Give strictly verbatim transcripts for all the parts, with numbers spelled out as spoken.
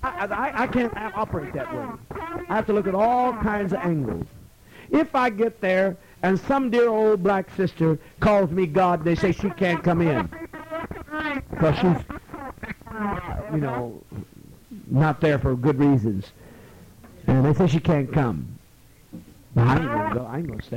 I, I, I can't operate that way. I have to look at all kinds of angles. If I get there and some dear old black sister calls me God, they say she can't come in because she's, you know, not there for good reasons. And they say she can't come. But I ain't gonna go. I ain't gonna stay.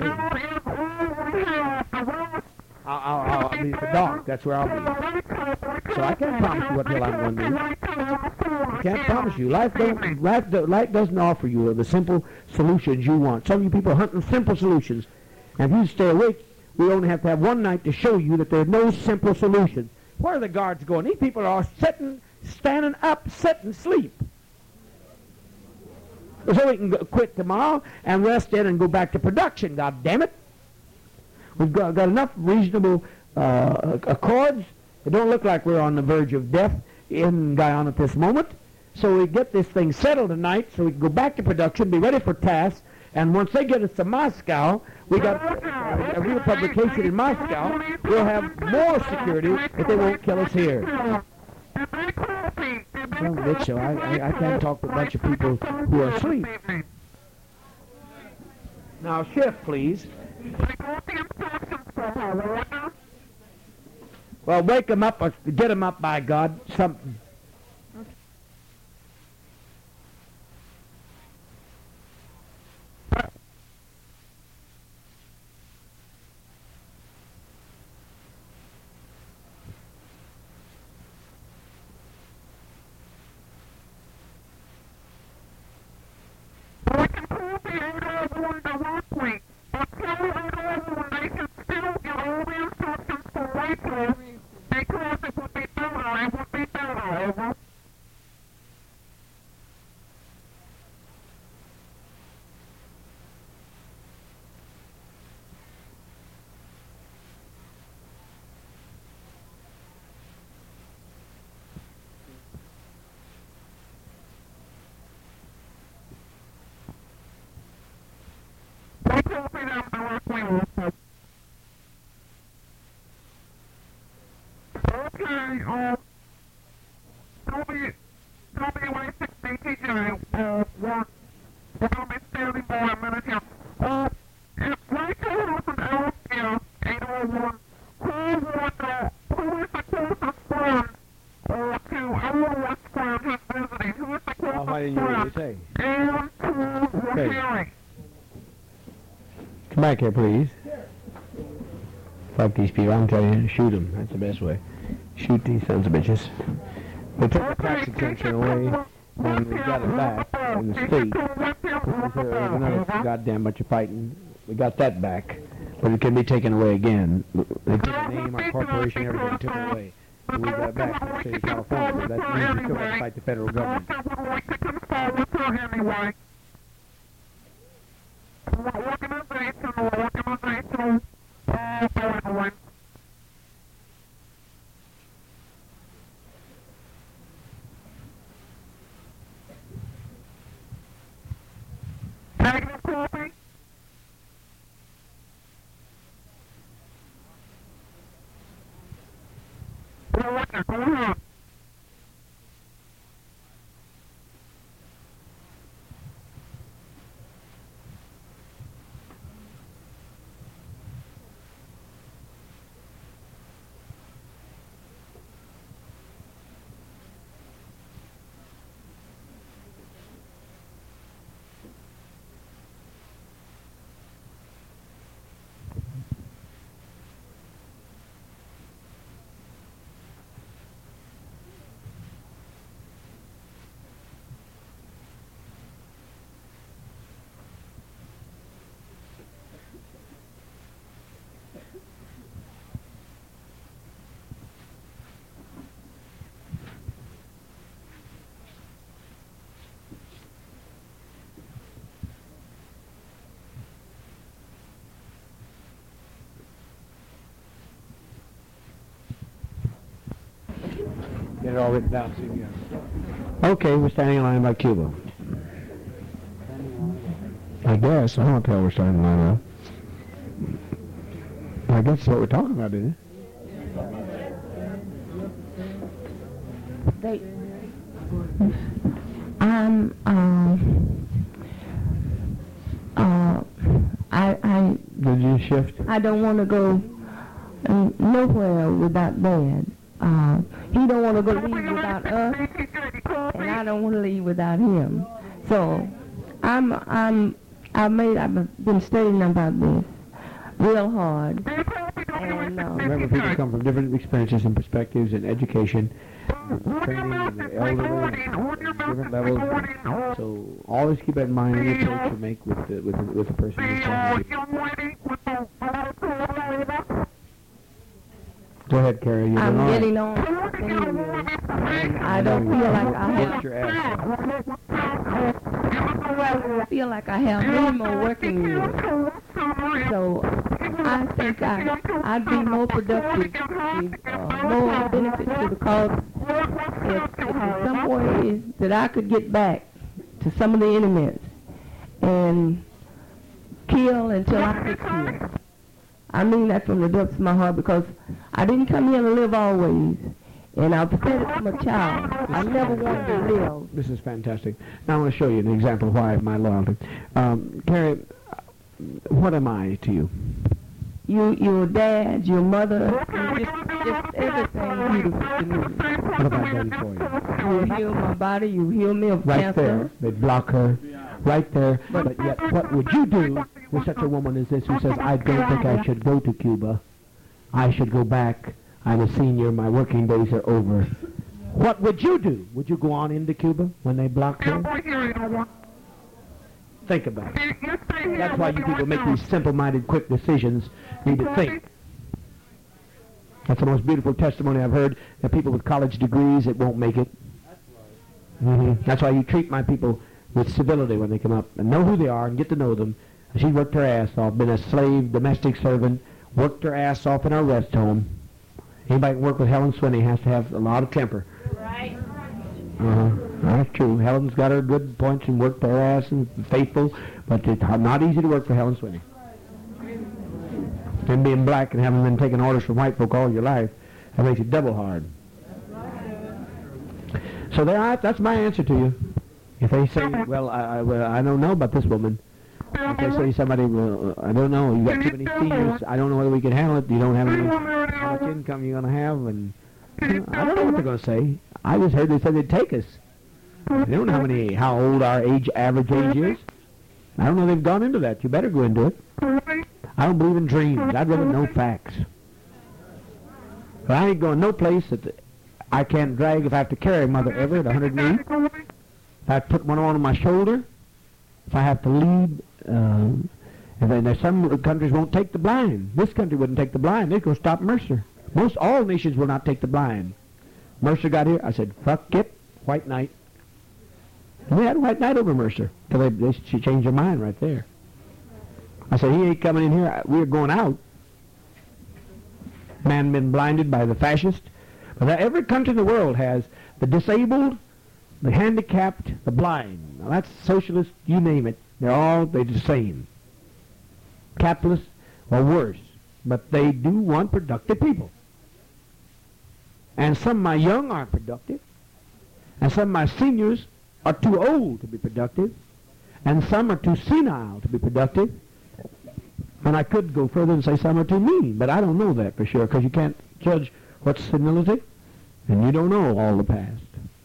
I'll, I'll, I'll be at the dock. That's where I'll be. So I can't promise you what hell I'm going to do. I can't promise you. Life don't. Life, do, life doesn't offer you the simple solutions you want. Some of you people are hunting simple solutions, and if you stay awake, we only have to have one night to show you that there's no simple solution. Where are the guards going? These people are sitting, standing up, sitting, sleep. So we can go, quit tomorrow and rest in and go back to production. God damn it! We've got, got enough reasonable uh, accords. It don't look like we're on the verge of death in Guyana at this moment. So we get this thing settled tonight so we can go back to production, be ready for tasks, and once they get us to Moscow, we got uh, a real publication in Moscow. We'll have more security, but they won't kill us here. Well, bitch, so I, I, I can't talk to a bunch of people who are asleep. Now shift, please. Well, wake them up or get them up, by God. Something. Come back here, please. Fuck these people. I'm telling you, shoot them. That's the best way. Shoot these sons of bitches. We took the tax exemption away, and we got it back in the state. There's another goddamn bunch of fighting. We got that back, but it can be taken away again. They took our name, our corporation, everything, took it away. And we got it back from the state of California, but that means we still have to fight the federal government. Get it all written down. So you can... Okay, we're standing in line by Cuba. I guess. I don't tell we're standing in line now. I guess that's what we're talking about, isn't it? They... I'm, um, uh, I, I, Did you shift? I don't want to go uh, nowhere without Dad. Uh, he don't want to go leave without us, and I don't want to leave without him. So, I'm, I'm, I made, I've been studying about this real hard. And, uh, Remember, people come from different experiences and perspectives and education, and training, and the elderly, and different levels. So always keep that in mind in the approach you make with the, with the, with the person you're talking to. Go ahead, Carrie. You're I'm doing all right. getting on. And I don't feel like I have. Get your ass up. I feel like I have many more working years. So I think I, I'd be more productive, give uh, more benefit to the cause if, if there's some way that I could get back to some of the enemies and kill until I get killed. I mean that from the depths of my heart, because I didn't come here to live always. And I've said it from a child. I never wanted to live. This is fantastic. Now I want to show you an example of why of my loyalty. Um, Carrie, what am I to you? You, your dad, your mother, just, just everything beautiful to me. What have I done for you? You heal my body. You heal me of Right cancer. there. They block her. Right there. But yet, what would you do with such a woman as this who says, I don't think I should go to Cuba. I should go back. I'm a senior. My working days are over. What would you do? Would you go on into Cuba when they blocked her? Think about it. That's why you people make these simple-minded, quick decisions. Need to think. That's the most beautiful testimony I've heard. That people with college degrees that won't make it. Mm-hmm. That's why you treat my people with civility when they come up and know who they are and get to know them. She worked her ass off, been a slave, domestic servant, worked her ass off in our rest home. Anybody can work with Helen Swinney has to have a lot of temper. Right. Uh-huh. That's true. Helen's got her good points and worked her ass and faithful, but it's not easy to work for Helen Swinney. And being black and having been taking orders from white folk all your life, that makes it double hard. So there, I, that's my answer to you. If they say, well, I, I, well, I don't know about this woman. If they say somebody, well, I don't know, you got too many seniors, I don't know whether we can handle it, you don't have any, how much income you're going to have, and you know, I don't know what they're going to say. I just heard they said they'd take us. They don't know how many, how old our age, average age is. I don't know they've gone into that. You better go into it. I don't believe in dreams. I'd rather know facts. But I ain't going no place that I can't drag if I have to carry Mother Ever at one hundred eight. If I have to put one on my shoulder. If I have to lead. Uh, and then there's some countries won't take the blind. This country wouldn't take the blind. They'd go stop Mercer. Most all nations will not take the blind. Mercer got here. I said, fuck it. White knight. And we had a white knight over Mercer. Till they, they, she changed her mind right there. I said, he ain't coming in here. We're going out. Man been blinded by the fascist. But every country in the world has the disabled, the handicapped, the blind. Now that's socialist, you name it. They're all they're the same. Capitalist or worse. But they do want productive people. And some of my young aren't productive. And some of my seniors are too old to be productive. And some are too senile to be productive. And I could go further and say some are too mean, but I don't know that for sure, because you can't judge what's senility, and you don't know all the past.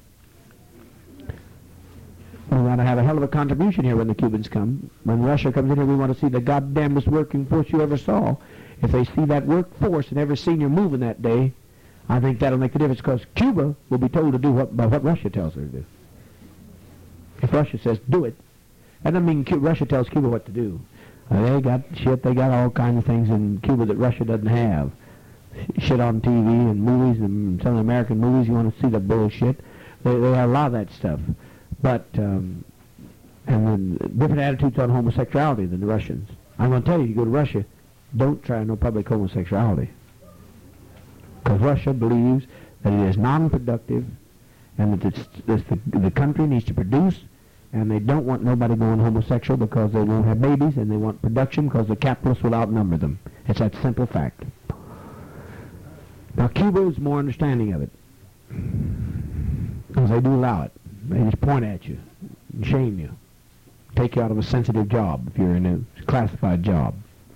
We want to have a hell of a contribution here when the Cubans come. When Russia comes in here, we want to see the goddamnest working force you ever saw. If they see that workforce and every senior moving that day, I think that'll make a difference, because Cuba will be told to do what, by what Russia tells her to do. If Russia says, do it, that doesn't mean Cuba, Russia tells Cuba what to do. Uh, they got shit, they got all kinds of things in Cuba that Russia doesn't have. Shit on T V and movies, and some of the American movies, you want to see the bullshit. They, they have a lot of that stuff. But, um, and then different attitudes on homosexuality than the Russians. I'm going to tell you, you go to Russia, don't try no public homosexuality. Because Russia believes that it is non-productive and that it's, it's the, the country needs to produce, and they don't want nobody going homosexual because they won't have babies, and they want production because the capitalists will outnumber them. It's that simple fact. Now, Cuba is more understanding of it, because they do allow it. They just point at you. and shame you. Take you out of a sensitive job if you're in a classified job.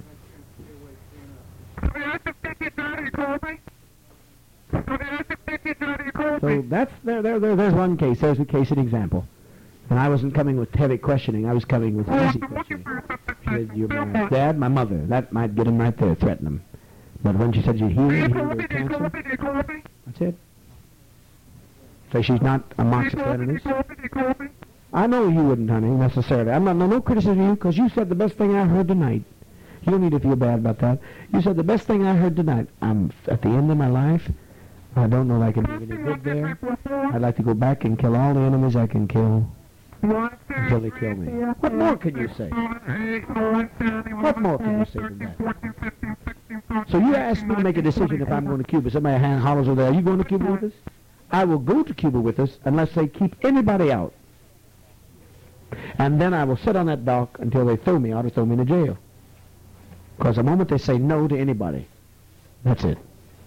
So that's there, there, there. There's one case. There's a case, an example. And I wasn't coming with heavy questioning. I was coming with easy questioning. She said, "Your dad, my mother." That might get him right there, threaten him. But when she said you heal him, heal their cancer, that's it. So she's not a moxiclatinist. I know you wouldn't, honey, necessarily. I'm not, no, no criticism of you, because you said the best thing I heard tonight. You don't need to feel bad about that. You said the best thing I heard tonight. I'm at the end of my life. I don't know if I can do any good there. I'd like to go back and kill all the enemies I can kill until they kill me. What more can you say? What more can you say than that? So you asked me to make a decision if I'm going to Cuba. Somebody hand hollers over there, are you going to Cuba with us? I will go to Cuba with us unless they keep anybody out. And then I will sit on that dock until they throw me out or throw me into jail. Because the moment they say no to anybody, that's it.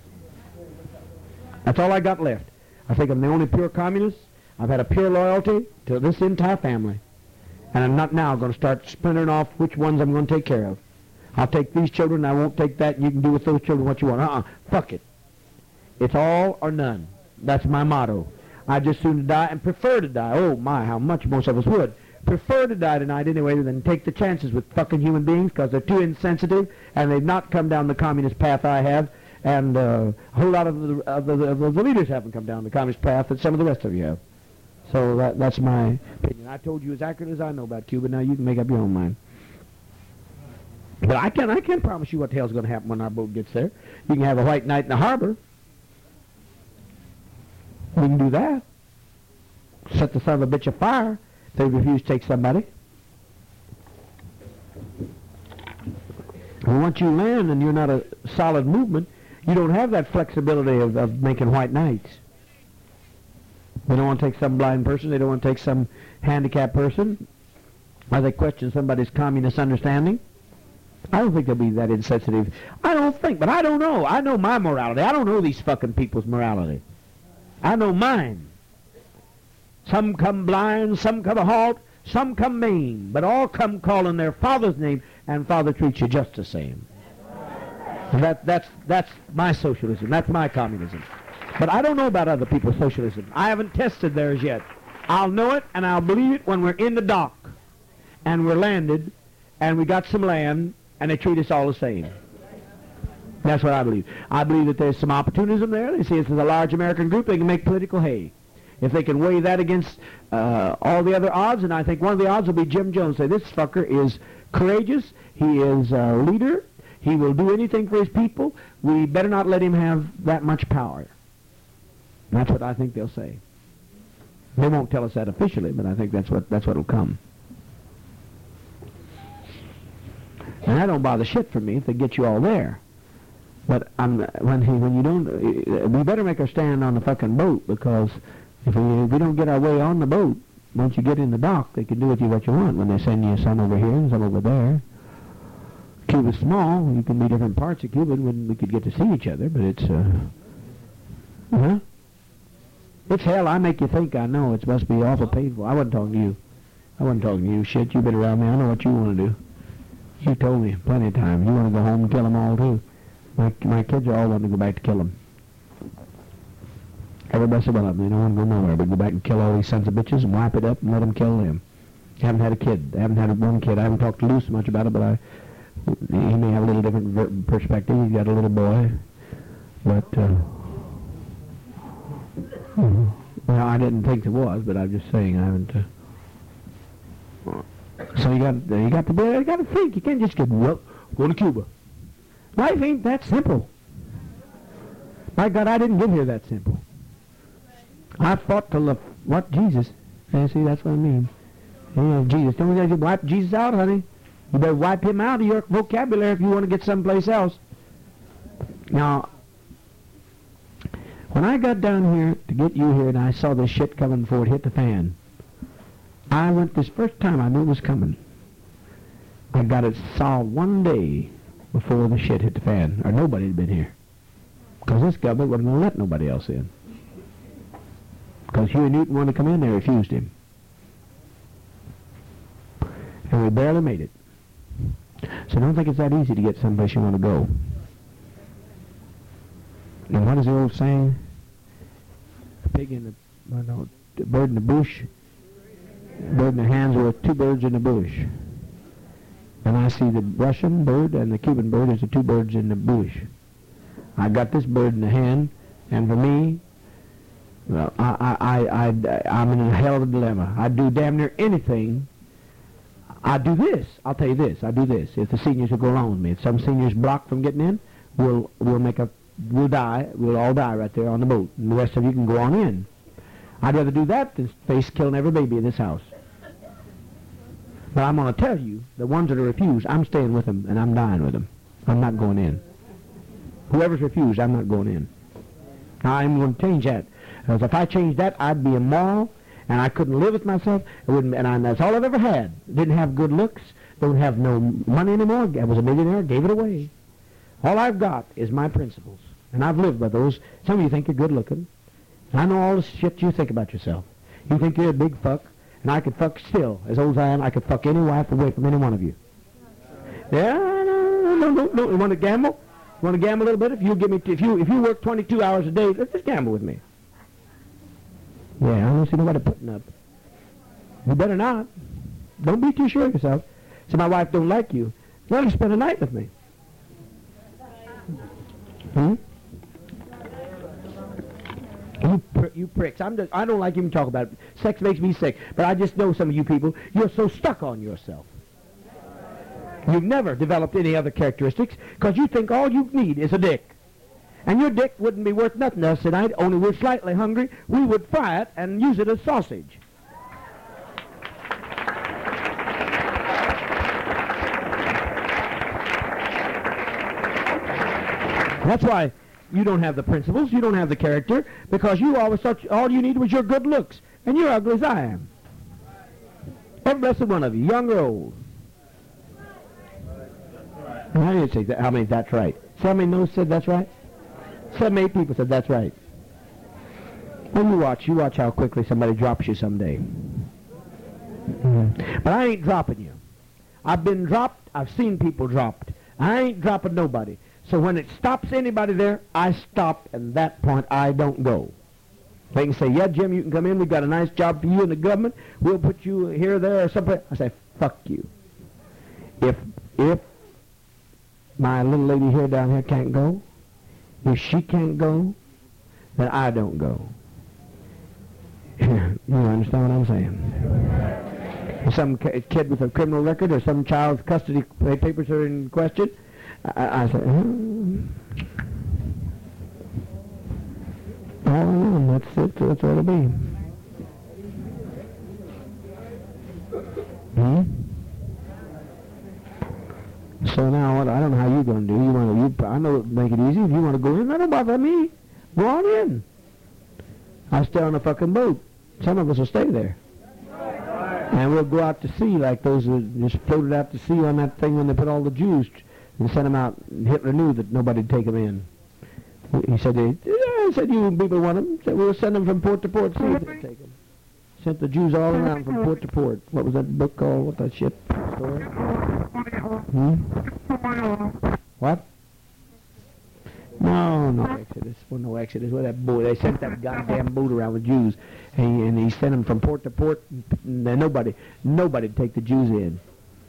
That's all I got left. I think I'm the only pure communist. I've had a pure loyalty to this entire family. And I'm not now going to start splintering off which ones I'm going to take care of. I'll take these children, I won't take that, and you can do with those children what you want. Uh-uh. Fuck it. It's all or none. That's my motto. I'd just soon die and prefer to die. Oh, my, how much most of us would. Prefer to die tonight anyway than take the chances with fucking human beings because they're too insensitive and they've not come down the communist path I have. And uh, a whole lot of the, of, the, of the leaders haven't come down the communist path that some of the rest of you have. So that, that's my opinion. I told you as accurate as I know about Cuba. Now you can make up your own mind. But I can't, I can't promise you what the hell's going to happen when our boat gets there. You can have a white night in the harbor. We can do that. Set the son of a bitch afire if they refuse to take somebody. And once you land and you're not a solid movement, you don't have that flexibility of, of making white nights. They don't want to take some blind person. They don't want to take some handicapped person. Or they question somebody's communist understanding. I don't think they'll be that insensitive. I don't think, but I don't know. I know my morality. I don't know these fucking people's morality. I know mine. Some come blind, some come a halt, some come maimed, but all come calling their Father's name, and Father treats you just the same. And that, that's, that's my socialism. That's my communism. But I don't know about other people's socialism. I haven't tested theirs yet. I'll know it, and I'll believe it when we're in the dock, and we're landed, and we got some land, and they treat us all the same. That's what I believe. I believe that there's some opportunism there. They see us as a large American group. They can make political hay. If they can weigh that against uh, all the other odds, and I think one of the odds will be Jim Jones. Say, this fucker is courageous. He is a leader. He will do anything for his people. We better not let him have that much power. That's what I think they'll say. They won't tell us that officially, but I think that's what that's what'll come. And that don't bother shit for me if they get you all there. But I'm, when he, when you don't, we better make our stand on the fucking boat, because if we, if we don't get our way on the boat, once you get in the dock, they can do with you what you want. When they send you some over here and some over there. Cuba's small. You can be different parts of Cuba when we could get to see each other, but it's, uh, huh? It's hell. I make you think I know. It must be awful painful. I wasn't talking to you. I wasn't talking to you. Shit, you've been around me. I know what you want to do. You told me plenty of times. You want to go home and kill them all, too. My, my kids are all wanting to go back to kill them. Every blessed one of them. They don't want to go nowhere, but go back and kill all these sons of bitches and wipe it up and let them kill them. I haven't had a kid. I haven't had one kid. I haven't talked to Luce much about it, but I, he may have a little different ver- perspective. He's got a little boy. But, uh, mm-hmm. Well, I didn't think there was, but I'm just saying I haven't. Uh, so you got you got to be, you got to think. You can't just get well, go to Cuba. Life ain't that simple. My God, I didn't get here that simple. I fought to love what Jesus. Yeah, see, that's what I mean. Yeah, Jesus. Don't you wipe Jesus out, honey? You better wipe him out of your vocabulary if you want to get someplace else. Now, when I got down here to get you here and I saw this shit coming before it hit the fan, I went this first time I knew it was coming. I got it solved one day before the shit hit the fan, or nobody had been here. Because this government wasn't going to let nobody else in. Because Huey Newton wanted to come in, they refused him. And we barely made it. So don't think it's that easy to get someplace you want to go. And what is the old saying? A pig in the, well, no, a bird in the bush, a bird in the hands with two birds in the bush. And I see the Russian bird and the Cuban bird as the two birds in the bush. I got this bird in the hand, and for me, well, I, I, I, I, I'm in a hell of a dilemma. I do damn near anything. I do this. I'll tell you this. I do this. If the seniors will go along with me, if some seniors block from getting in, we'll we'll make a we'll die. We'll all die right there on the boat, and the rest of you can go on in. I'd rather do that than face killing every baby in this house. But I'm going to tell you, the ones that are refused, I'm staying with them, and I'm dying with them. I'm not going in. Whoever's refused, I'm not going in. Now, I'm going to change that. Because if I changed that, I'd be immoral, and I couldn't live with myself. It wouldn't, and I, that's all I've ever had. Didn't have good looks. Don't have no money anymore. I was a millionaire. Gave it away. All I've got is my principles, and I've lived by those. Some of you think you're good looking. I know all the shit you think about yourself. You think you're a big fuck. And I could fuck still, as old as I am, I could fuck any wife away from any one of you. Yeah, no, no, no, no. You want to gamble? You want to gamble a little bit? If you give me, if you, if you work twenty-two hours a day, let's just gamble with me. Yeah, I don't see nobody putting up. You better not. Don't be too sure of yourself. So my wife don't like you. Let her spend a night with me. Hmm? You, pr you pricks. I'm just, I don't like even talk about it. Sex makes me sick. But I just know some of you people, you're so stuck on yourself. You've never developed any other characteristics because you think all you need is a dick. And your dick wouldn't be worth nothing to us tonight, only we're slightly hungry. We would fry it and use it as sausage. That's why you don't have the principles, you don't have the character, because you always thought all you needed was your good looks, and you're ugly as I am. Every blessed one of you, young or old. And how do you say that? How many that's right? See how many no's said that's right? Seven, eight people said that's right. Well, you watch, you watch how quickly somebody drops you someday. Mm-hmm. But I ain't dropping you. I've been dropped, I've seen people dropped. I ain't dropping nobody. So when it stops anybody there, I stop, and at that point I don't go. They can say, yeah, Jim, you can come in. We've got a nice job for you in the government. We'll put you here, there, or somewhere. I say, fuck you. If, if my little lady here down here can't go, if she can't go, then I don't go. You understand what I'm saying? If some kid with a criminal record or some child's custody papers are in question, I, I say, hmm. All alone, that's it, that's what it'll be. Hmm? So now, what, I don't know how you're going to do. You want to, you, I know it'll make it easy. If you want to go in, that don't bother me. Go on in. I'll stay on the fucking boat. Some of us will stay there. And we'll go out to sea like those that just floated out to sea on that thing when they put all the Jews and sent them out. Hitler knew that nobody'd take them in. He said, they, yeah, he said, you people want them. He said, we'll send them from port to port, see if they'll take them. Sent the Jews all around from port to port. What was that book called? What that shit story? Hmm? What? No, no Exodus. Well, no Exodus. Well, that boy, they sent that goddamn boat around with Jews, and he, and he sent them from port to port, and nobody, nobody'd take the Jews in.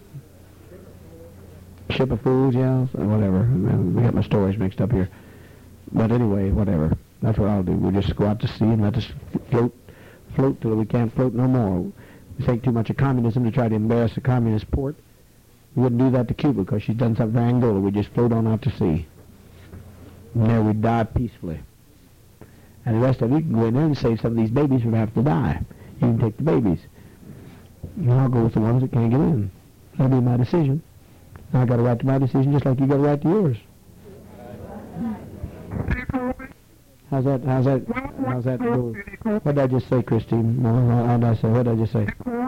Ship of fools, yeah, so whatever. We got my stories mixed up here. But anyway, whatever. That's what I'll do. We'll just go out to sea and let us float, float till we can't float no more. We think too much of communism to try to embarrass a communist port. We wouldn't do that to Cuba because she's done something for Angola. We just float on out to sea. And there we die peacefully. And the rest of you can go in there and save some of these babies from having to die. You can take the babies. And I'll go with the ones that can't get in. That'll be my decision. I got a right to my decision just like you got a right to yours. How's that, how's that, how's that go? What did I just say, Christine? No, how did I say, what did I just say?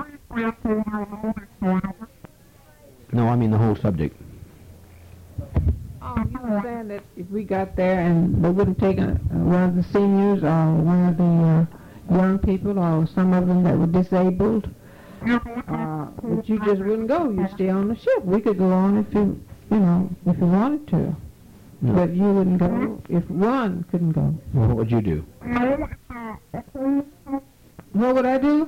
No, I mean the whole subject. Oh, you were saying that if we got there and they wouldn't take a, uh, one of the seniors or one of the uh, young people or some of them that were disabled, Uh, but you just wouldn't go. You stay on the ship. We could go on if you, you know, if you wanted to. No. But you wouldn't go if one couldn't go. Well, what would you do? What would I do?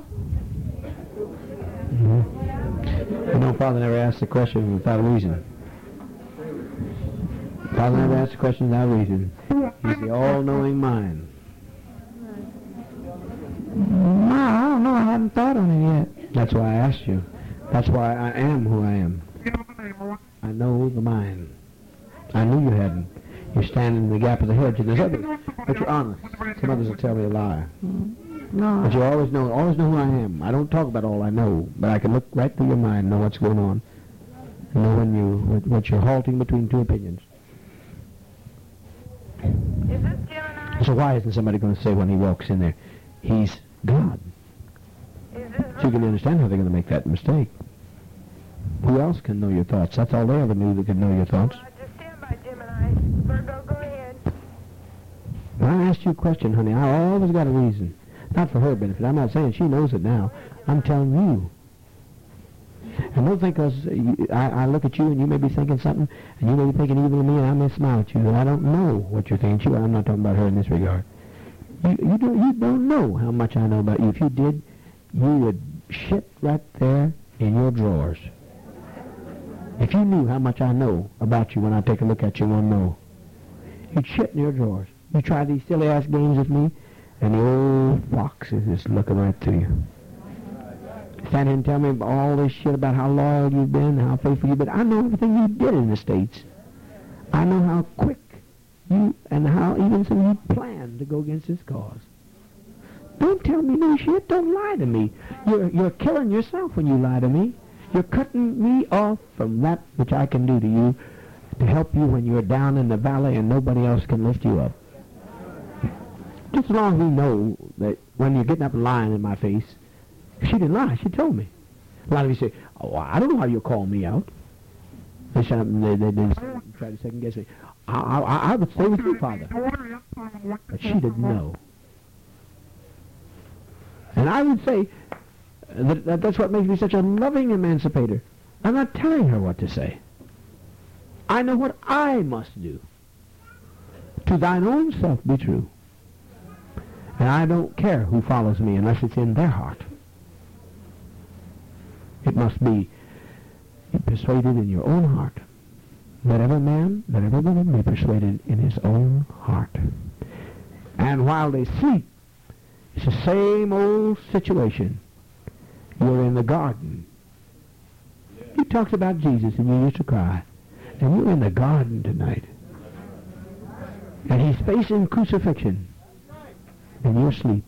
Mm-hmm. You know, Father never asked the question without a reason. Father never asked the question without a reason. He's the all-knowing mind. No, I don't know. I haven't thought on it yet. That's why I asked you. That's why I am who I am. I know the mind. I knew you hadn't. You're standing in the gap of the hedge, and there's others. But you're honest. Some others will tell me a lie. No. But you always know, always know who I am. I don't talk about all I know, but I can look right through your mind, know what's going on, and know when you, what, what you're halting between two opinions. Is this Gemini? So why isn't somebody going to say when he walks in there, he's God? Is this So you can understand how they're going to make that mistake. Who else can know your thoughts? That's all they ever knew that could know your thoughts. Uh, just stand by, Gemini. Virgo, go ahead. When I asked you a question, honey, I always got a reason. Not for her benefit. I'm not saying she knows it now. I'm telling you. And don't think because I, I look at you and you may be thinking something, and you may be thinking evil of me, and I may smile at you, and I don't know what you're thinking. She, I'm not talking about her in this regard. You, you, don't, you don't know how much I know about you. If you did, you would shit right there in your drawers. If you knew how much I know about you when I take a look at you one know, you'd shit in your drawers. You try these silly-ass games with me, and the old fox is just looking right through you. Stand here and tell me all this shit about how loyal you've been, how faithful you've been. I know everything you did in the States. I know how quick you, and how even some of you planned to go against this cause. Don't tell me no shit. Don't lie to me. You're, you're killing yourself when you lie to me. You're cutting me off from that which I can do to you to help you when you're down in the valley and nobody else can lift you up. Just as long as we know that when you're getting up and lying in my face, she didn't lie. She told me. A lot of you say, "Oh, I don't know how you call me out." They shut up and they, they, they try to second guess me. I, I, I would stay with you, Father. But she didn't know. And I would say that, that that's what makes me such a loving emancipator. I'm not telling her what to say. I know what I must do. To thine own self be true. And I don't care who follows me unless it's in their heart. It must be persuaded in your own heart. Let every man, let every woman be persuaded in his own heart. And while they sleep, it's the same old situation. You're in the garden. He talks about Jesus and you used to cry. And you're in the garden tonight. And he's facing crucifixion. And you're asleep.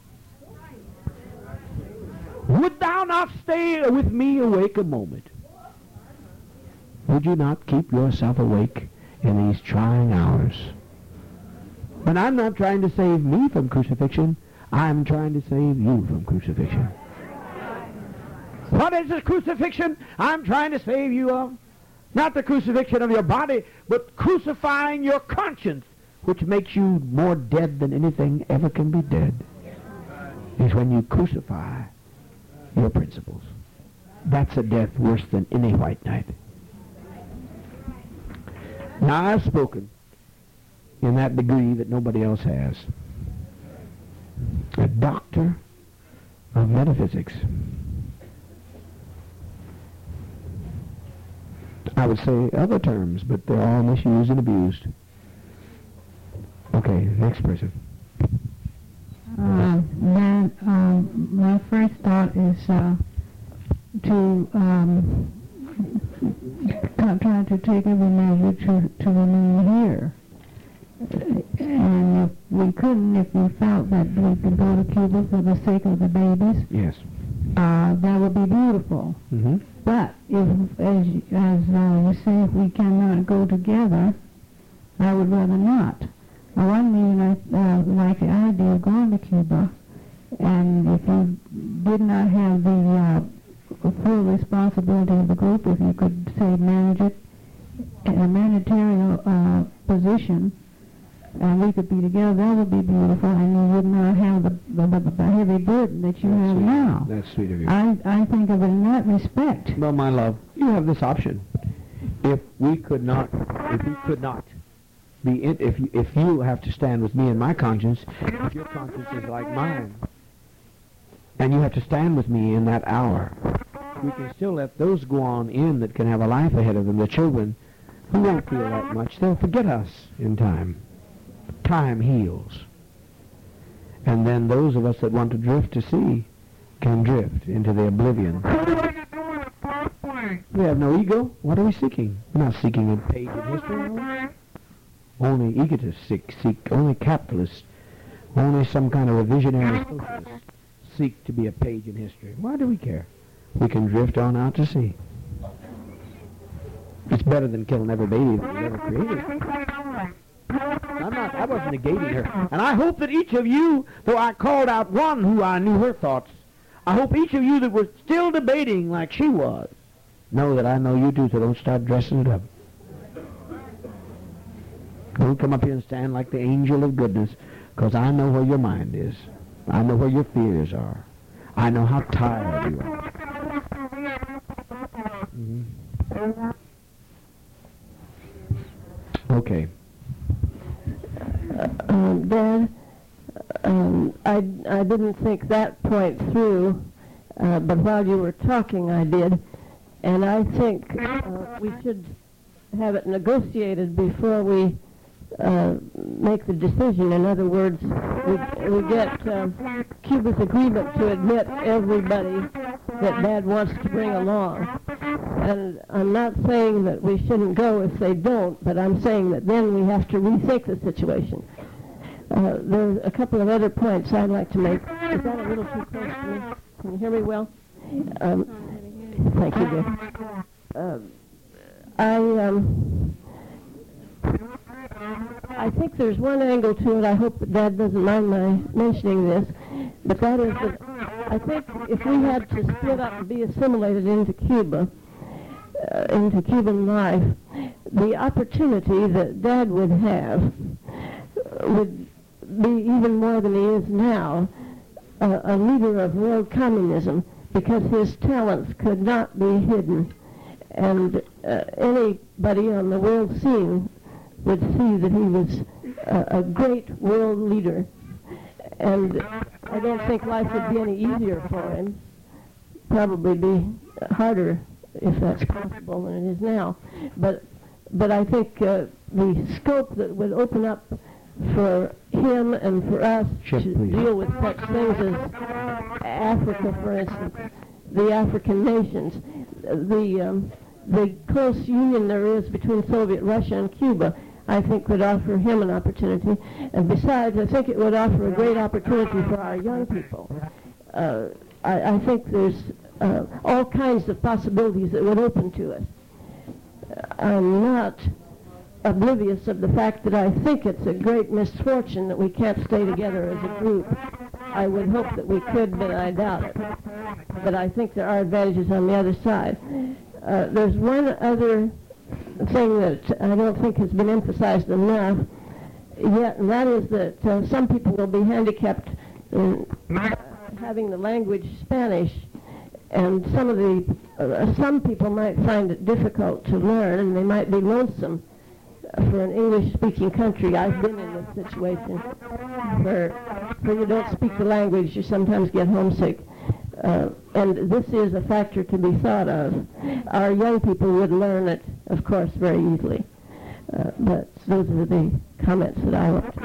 Would thou not stay with me awake a moment? Would you not keep yourself awake in these trying hours? But I'm not trying to save me from crucifixion. I'm trying to save you from crucifixion. What is this crucifixion I'm trying to save you of? Not the crucifixion of your body, but crucifying your conscience, which makes you more dead than anything ever can be dead, is when you crucify your principles. That's a death worse than any white knight. Now, I've spoken in that degree that nobody else has. A doctor of metaphysics. I would say other terms, but they're all misused and abused. Okay, next person. Uh, that, um, my first thought is uh, to um, try to take every measure to, to remain here. And if we couldn't, if we felt that we could go to Cuba for the sake of the babies, Yes. uh, that would be beautiful. Mm-hmm. But if, as, as uh, you say, if we cannot go together, I would rather not. On one meaning, I uh, like the idea of going to Cuba, and if you did not have the uh, full responsibility of the group, if you could, say, manage it in a managerial uh, position, and we could be together, that would be beautiful, and you would not have the, the, the, the heavy burden that you That's have sweet. now. That's sweet of you. I, I think of it in that respect. Well, my love, you have this option. If we could not, if you could not be, in, if you, if you have to stand with me in my conscience, if your conscience is like mine, and you have to stand with me in that hour, we can still let those go on in that can have a life ahead of them. The children who won't feel that much, they'll forget us in time. Time heals. And then those of us that want to drift to sea can drift into the oblivion. We have no ego. What are we seeking? We're not seeking a page in history. No. Only egotists seek, seek, only capitalists, only some kind of revisionary socialists seek to be a page in history. Why do we care? We can drift on out to sea. It's better than killing every baby that was ever created. I'm not, I wasn't negating her. And I hope that each of you, though I called out one who I knew her thoughts, I hope each of you that were still debating like she was, know that I know you do, so don't start dressing it up. Don't come up here and stand like the angel of goodness, because I know where your mind is. I know where your fears are. I know how tired you are. Mm-hmm. Okay. Uh, um, Dad, um, I, I didn't think that point through, uh, but while you were talking, I did. And I think uh, we should have it negotiated before we uh, make the decision. In other words, we, we get uh, Cuba's agreement to admit everybody that Dad wants to bring along. And I'm not saying that we shouldn't go if they don't, but I'm saying that then we have to rethink the situation. Uh, there's a couple of other points I'd like to make. Is that a little too close to me? Can you hear me well? Um, thank you, dear. Uh, I, um, I think there's one angle to it. I hope that Dad doesn't mind my mentioning this, but that is that I think if we had to split up and be assimilated into Cuba, uh, into Cuban life, the opportunity that Dad would have would be even more than he is now, uh, a leader of world communism, because his talents could not be hidden. And uh, anybody on the world scene would see that he was a, a great world leader. And I don't think life would be any easier for him. Probably be harder, if that's possible, than it is now. But but I think uh, the scope that would open up for him and for us Chip, to please. deal with such things as Africa, for instance, the African nations, the um, the close union there is between Soviet Russia and Cuba, I think would offer him an opportunity. And besides, I think it would offer a great opportunity for our young people. Uh, I, I think there's uh, all kinds of possibilities that would open to us. I'm not oblivious of the fact that I think it's a great misfortune that we can't stay together as a group. I would hope that we could, but I doubt it. But I think there are advantages on the other side. Uh, there's one other thing that I don't think has been emphasized enough yet, and that is that uh, some people will be handicapped in uh, having the language Spanish, and some of the uh, some people might find it difficult to learn, and they might be lonesome for an English-speaking country. I've been in this situation where when you don't speak the language, you sometimes get homesick. Uh, and this is a factor to be thought of. Our young people would learn it, of course, very easily. Uh, but those are the comments that I want to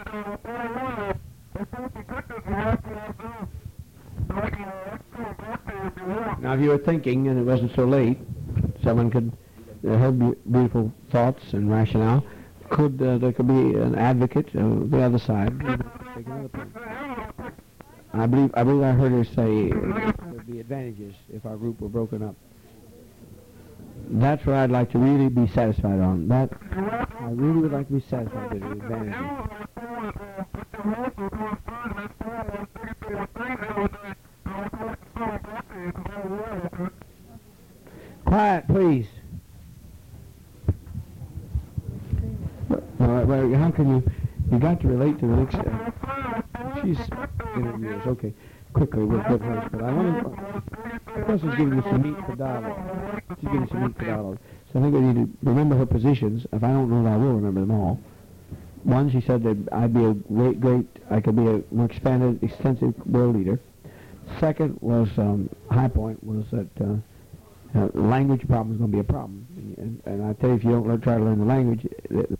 make. Now, if you were thinking and it wasn't so late, someone could uh, have be- beautiful thoughts and rationale. Could uh, there could be an advocate on the other side? Take another point. I believe I believe I heard her say there would be advantages if our group were broken up. That's what I'd like to really be satisfied on. That I really would like to be satisfied with the advantages. Quiet, please. All right, well, how can you You got to relate to the next. Uh, she's in her years. Okay, quickly we'll get hers. But I want to. Professor's giving you some meat for dialogue. She's giving you some meat for dialogue. So I think we need to remember her positions. If I don't know that, I will remember them all. One, she said that I'd be a great, great. I could be a more expanded, extensive world leader. Second was um, high point was that uh, uh, language problem is going to be a problem. And, and I tell you, if you don't learn, try to learn the language, the,